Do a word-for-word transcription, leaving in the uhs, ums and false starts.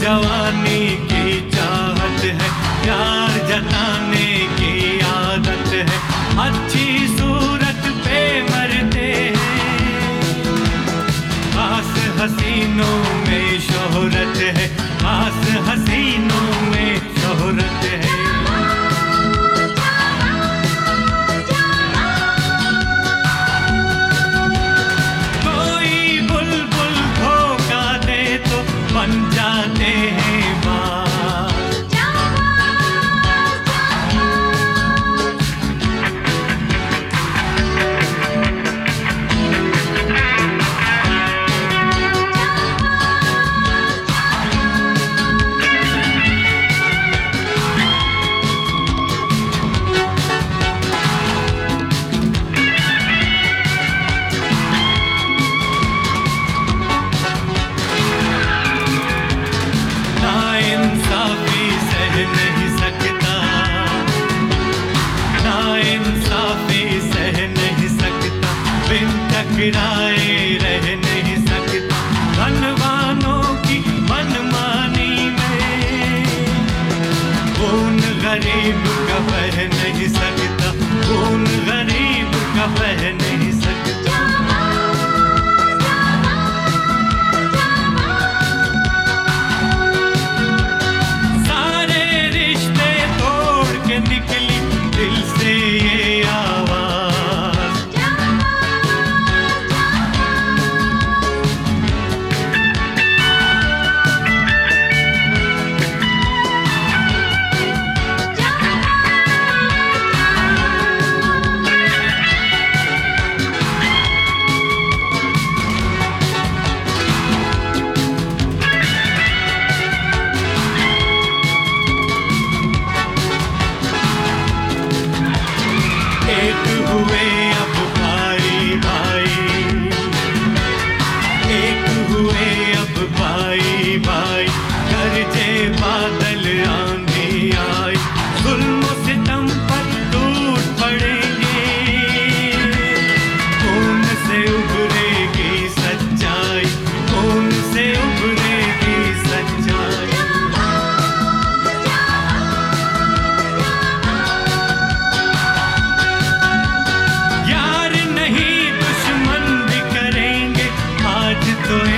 जवानी की चाहत है, प्यार जताने की आदत है, अच्छी सूरत पे मरते हैं। खास हसीनों में शोहरत है, खास हसीनों में शोहरत है। कोई बुलबुल धोखा दे तो बन जाते हैं बाज। नाइंसाफी सह नहीं सकता, नाइंसाफी सह नहीं सकता, बिन टकराए रह नहीं सकता। धनवानों की मनमानी में खून गरीब का बह नहीं सकता, खून गरीब का बह नहीं सकता। सारे रिश्ते तोड़ के निकली दिल से ये आवाज। एक हुए अब भाई भाई, एक हुए अब भाई भाई, गरजे बादल आंधी आई, जुल्म सितम पर टूट पड़ेंगे, खून से उभरेगी सच्चाई, खून से उभरेगी सच्चाई। यार नहीं दुश्मन भी करेंगे आज तो